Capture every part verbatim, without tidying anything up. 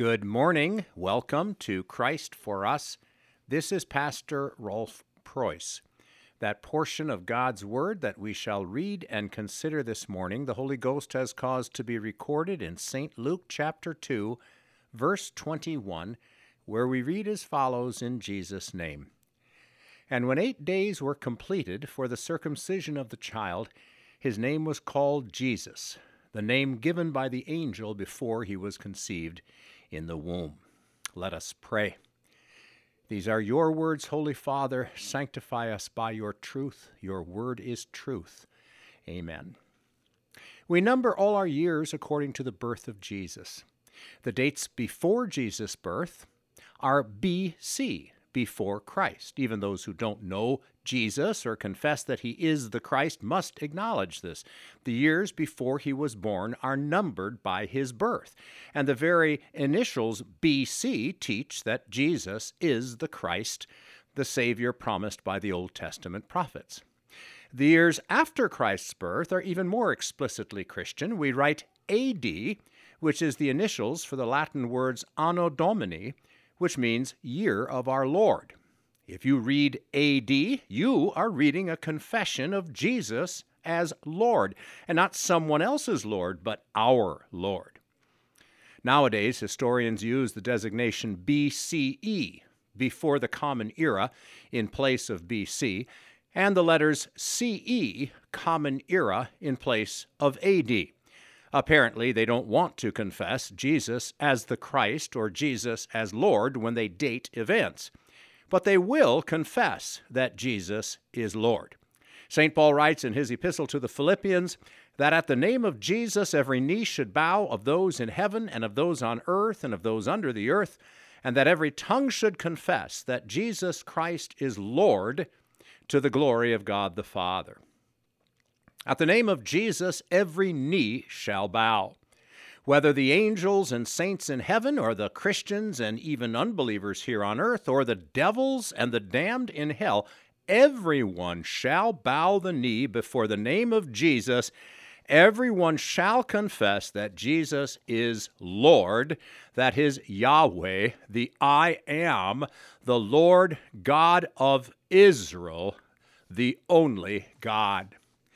Good morning. Welcome to Christ for Us. This is Pastor Rolf Preuss. That portion of God's Word that we shall read and consider this morning, the Holy Ghost has caused to be recorded in Saint Luke chapter two, verse twenty-one, where we read as follows in Jesus' name. And when eight days were completed for the circumcision of the child, his name was called Jesus, the name given by the angel before he was conceived in the womb. Let us pray. These are your words, Holy Father. Sanctify us by your truth. Your word is truth. Amen. We number all our years according to the birth of Jesus. The dates before Jesus' birth are B C, before Christ. Even those who don't know Jesus or confess that he is the Christ must acknowledge this. The years before he was born are numbered by his birth, and the very initials B C teach that Jesus is the Christ, the Savior promised by the Old Testament prophets. The years after Christ's birth are even more explicitly Christian. We write A D, which is the initials for the Latin words Anno Domini, which means year of our Lord. If you read A D, you are reading a confession of Jesus as Lord, and not someone else's Lord, but our Lord. Nowadays, historians use the designation B C E, before the Common Era, in place of B C, and the letters C E, Common Era, in place of A D. Apparently, they don't want to confess Jesus as the Christ or Jesus as Lord when they date events, but they will confess that Jesus is Lord. Saint Paul writes in his epistle to the Philippians that at the name of Jesus every knee should bow, of those in heaven and of those on earth and of those under the earth, and that every tongue should confess that Jesus Christ is Lord, to the glory of God the Father. At the name of Jesus, every knee shall bow. Whether the angels and saints in heaven, or the Christians and even unbelievers here on earth, or the devils and the damned in hell, everyone shall bow the knee before the name of Jesus. Everyone shall confess that Jesus is Lord, that is Yahweh, the I Am, the Lord God of Israel, the only God.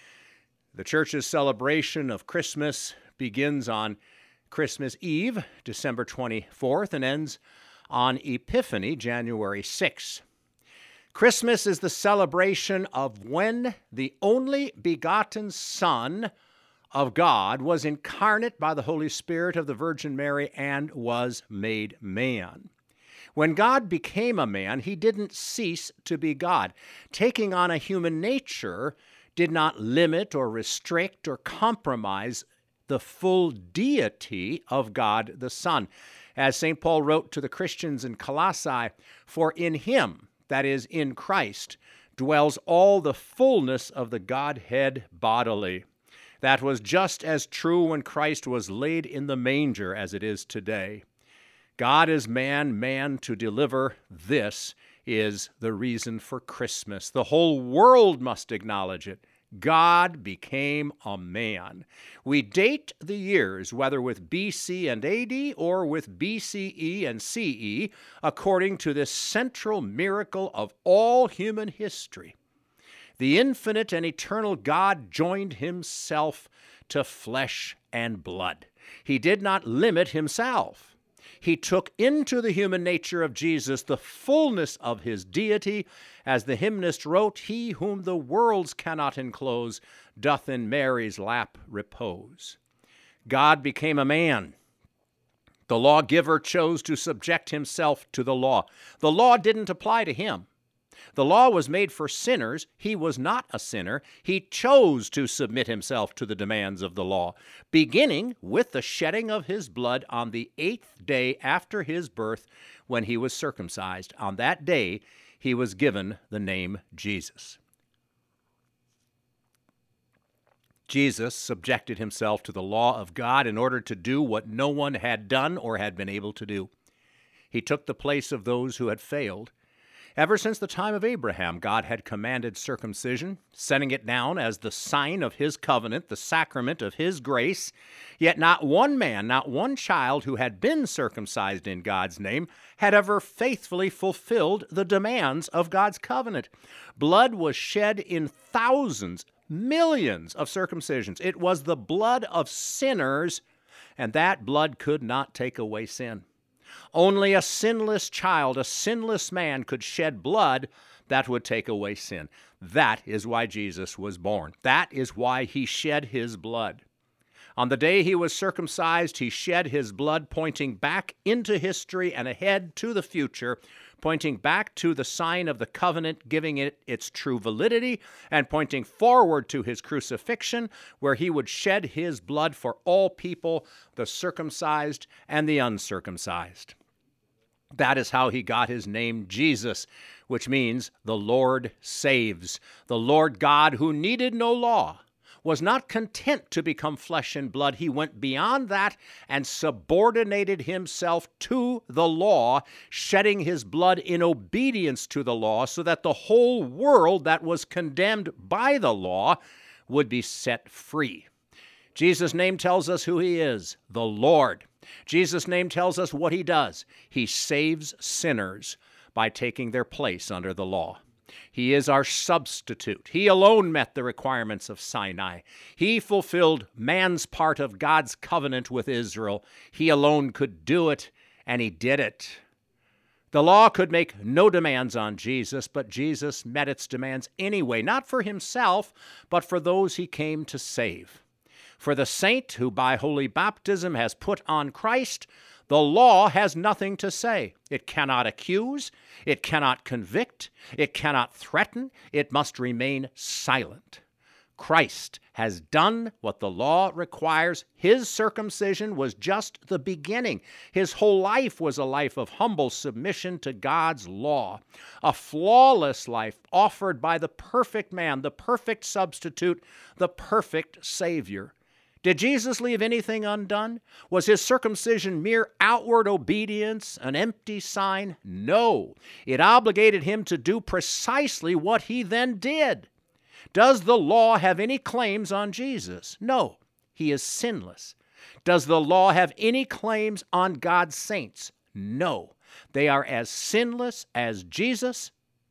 The church's celebration of Christmas begins on Christmas Eve, December twenty-fourth, and ends on Epiphany, January sixth. Christmas is the celebration of when the only begotten Son of God was incarnate by the Holy Spirit of the Virgin Mary and was made man. When God became a man, he didn't cease to be God. Taking on a human nature did not limit or restrict or compromise the full deity of God the Son. As Saint Paul wrote to the Christians in Colossae, "For in him," that is, in Christ, "dwells all the fullness of the Godhead bodily." That was just as true when Christ was laid in the manger as it is today. God is man, man to deliver. This is the reason for Christmas. The whole world must acknowledge it. God became a man. We date the years, whether with B C and A D or with B C E and C E, according to this central miracle of all human history. The infinite and eternal God joined himself to flesh and blood. He did not limit himself. He took into the human nature of Jesus the fullness of his deity. As the hymnist wrote, "He whom the worlds cannot enclose doth in Mary's lap repose." God became a man. The lawgiver chose to subject himself to the law. The law didn't apply to him. The law was made for sinners. He was not a sinner. He chose to submit himself to the demands of the law, beginning with the shedding of his blood on the eighth day after his birth, when he was circumcised. On that day, he was given the name Jesus. Jesus subjected himself to the law of God in order to do what no one had done or had been able to do. He took the place of those who had failed, Ever since the time of Abraham, God had commanded circumcision, setting it down as the sign of his covenant, the sacrament of his grace. Yet not one man, not one child who had been circumcised in God's name had ever faithfully fulfilled the demands of God's covenant. Blood was shed in thousands, millions of circumcisions. It was the blood of sinners, and that blood could not take away sin. Only a sinless child, a sinless man could shed blood that would take away sin. That is why Jesus was born. That is why he shed his blood. On the day he was circumcised, he shed his blood, pointing back into history and ahead to the future, pointing back to the sign of the covenant, giving it its true validity, and pointing forward to his crucifixion, where he would shed his blood for all people, the circumcised and the uncircumcised. That is how he got his name Jesus, which means the Lord saves. The Lord God, who needed no law, was not content to become flesh and blood. He went beyond that and subordinated himself to the law, shedding his blood in obedience to the law, so that the whole world that was condemned by the law would be set free. Jesus' name tells us who he is, the Lord. Jesus' name tells us what he does. He saves sinners by taking their place under the law. He is our substitute. He alone met the requirements of Sinai. He fulfilled man's part of God's covenant with Israel. He alone could do it, and he did it. The law could make no demands on Jesus, but Jesus met its demands anyway, not for himself, but for those he came to save. For the saint who by holy baptism has put on Christ, the law has nothing to say. It cannot accuse, it cannot convict, it cannot threaten, it must remain silent. Christ has done what the law requires. His circumcision was just the beginning. His whole life was a life of humble submission to God's law, a flawless life offered by the perfect man, the perfect substitute, the perfect Savior. Did Jesus leave anything undone? Was his circumcision mere outward obedience, an empty sign? No. It obligated him to do precisely what he then did. Does the law have any claims on Jesus? No. He is sinless. Does the law have any claims on God's saints? No. They are as sinless as Jesus,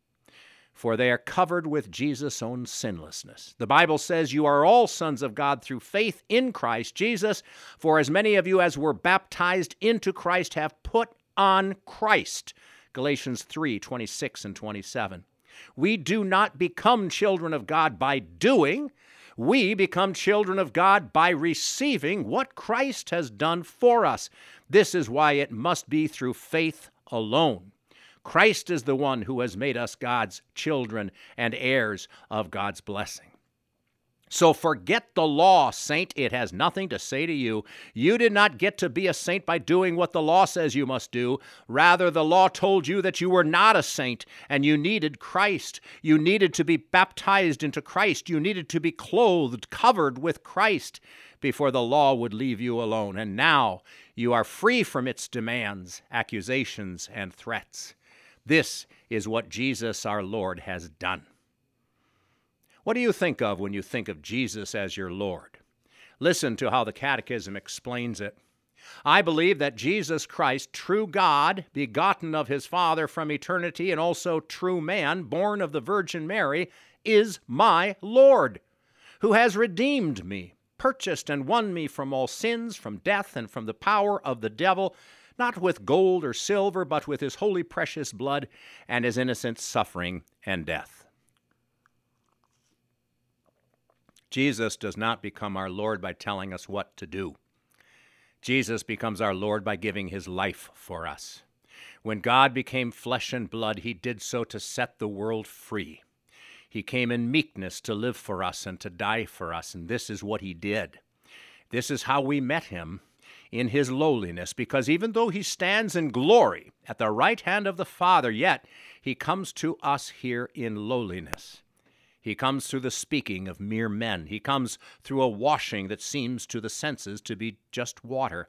for they are covered with Jesus' own sinlessness. The Bible says, "You are all sons of God through faith in Christ Jesus, for as many of you as were baptized into Christ have put on Christ." Galatians three, twenty-six and twenty-seven. We do not become children of God by doing. We become children of God by receiving what Christ has done for us. This is why it must be through faith alone. Christ is the one who has made us God's children and heirs of God's blessing. So forget the law, saint. It has nothing to say to you. You did not get to be a saint by doing what the law says you must do. Rather, the law told you that you were not a saint and you needed Christ. You needed to be baptized into Christ. You needed to be clothed, covered with Christ before the law would leave you alone. And now you are free from its demands, accusations, and threats. This is what Jesus our Lord has done. What do you think of when you think of Jesus as your Lord? Listen to how the Catechism explains it. I believe that Jesus Christ, true God, begotten of his Father from eternity, and also true man, born of the Virgin Mary, is my Lord, who has redeemed me, purchased and won me from all sins, from death, and from the power of the devil, not with gold or silver, but with his holy precious blood and his innocent suffering and death. Jesus does not become our Lord by telling us what to do. Jesus becomes our Lord by giving his life for us. When God became flesh and blood, he did so to set the world free. He came in meekness to live for us and to die for us, and this is what he did. This is how we met him, in his lowliness, because even though he stands in glory at the right hand of the Father, yet he comes to us here in lowliness. He comes through the speaking of mere men. He comes through a washing that seems to the senses to be just water.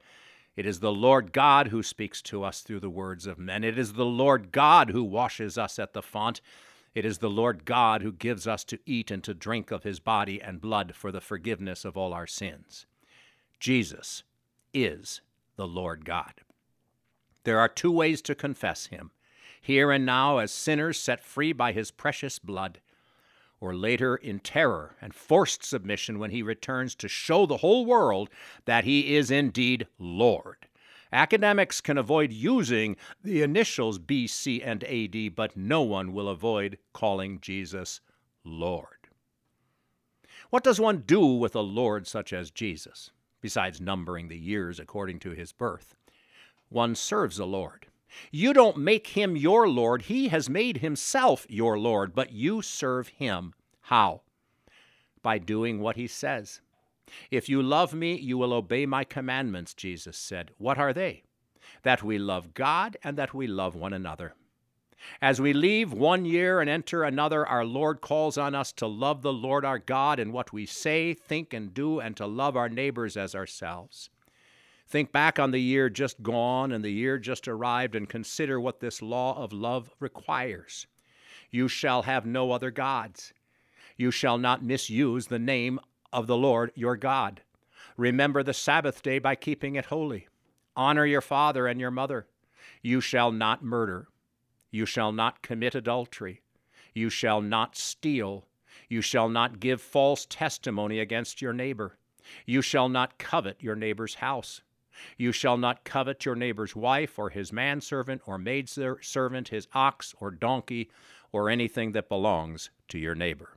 It is the Lord God who speaks to us through the words of men. It is the Lord God who washes us at the font. It is the Lord God who gives us to eat and to drink of his body and blood for the forgiveness of all our sins. Jesus is the Lord God. There are two ways to confess him: here and now as sinners set free by his precious blood, or later in terror and forced submission when he returns to show the whole world that he is indeed Lord. Academics can avoid using the initials B C and A D, but no one will avoid calling Jesus Lord. What does one do with a Lord such as Jesus, besides numbering the years according to his birth? One serves a Lord. You don't make him your Lord. He has made himself your Lord, but you serve him. How? By doing what he says. If you love me, you will obey my commandments, Jesus said. What are they? That we love God and that we love one another. As we leave one year and enter another, our Lord calls on us to love the Lord our God in what we say, think, and do, and to love our neighbors as ourselves. Think back on the year just gone and the year just arrived and consider what this law of love requires. You shall have no other gods. You shall not misuse the name of the Lord your God. Remember the Sabbath day by keeping it holy. Honor your father and your mother. You shall not murder. You shall not commit adultery. You shall not steal. You shall not give false testimony against your neighbor. You shall not covet your neighbor's house. You shall not covet your neighbor's wife or his manservant or maidservant, his ox or donkey, or anything that belongs to your neighbor.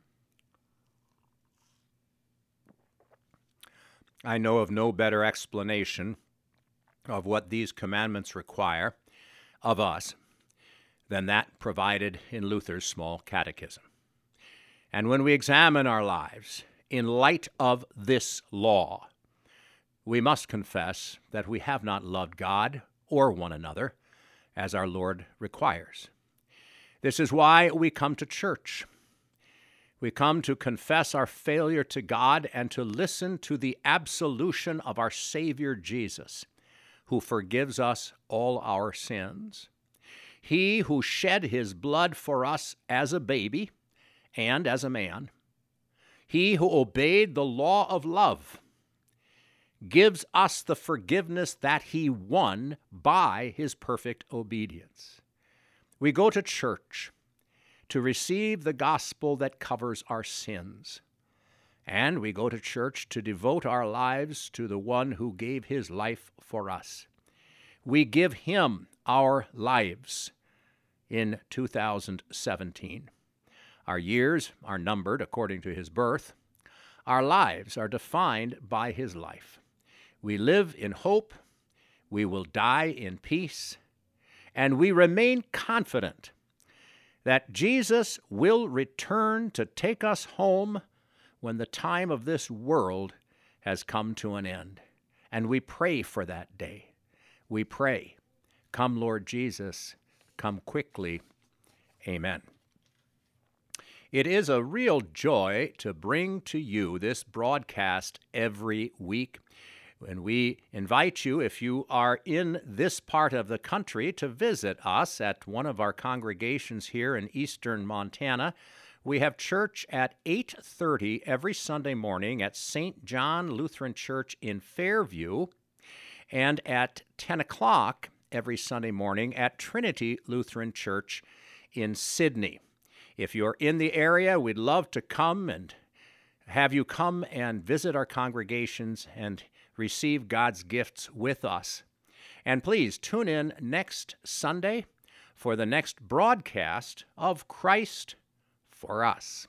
I know of no better explanation of what these commandments require of us than that provided in Luther's Small Catechism. And when we examine our lives in light of this law, we must confess that we have not loved God or one another as our Lord requires. This is why we come to church. We come to confess our failure to God and to listen to the absolution of our Savior Jesus, who forgives us all our sins. He who shed his blood for us as a baby and as a man. He who obeyed the law of love gives us the forgiveness that he won by his perfect obedience. We go to church to receive the gospel that covers our sins, and we go to church to devote our lives to the one who gave his life for us. We give him our lives in two thousand seventeen. Our years are numbered according to his birth. Our lives are defined by his life. We live in hope, we will die in peace, and we remain confident that Jesus will return to take us home when the time of this world has come to an end. And we pray for that day. We pray, "Come, Lord Jesus, come quickly." Amen. It is a real joy to bring to you this broadcast every week. And we invite you, if you are in this part of the country, to visit us at one of our congregations here in eastern Montana. We have church at eight thirty every Sunday morning at Saint John Lutheran Church in Fairview, and at ten o'clock every Sunday morning at Trinity Lutheran Church in Sydney. If you're in the area, we'd love to come and have you come and visit our congregations and receive God's gifts with us. And please tune in next Sunday for the next broadcast of Christ for Us.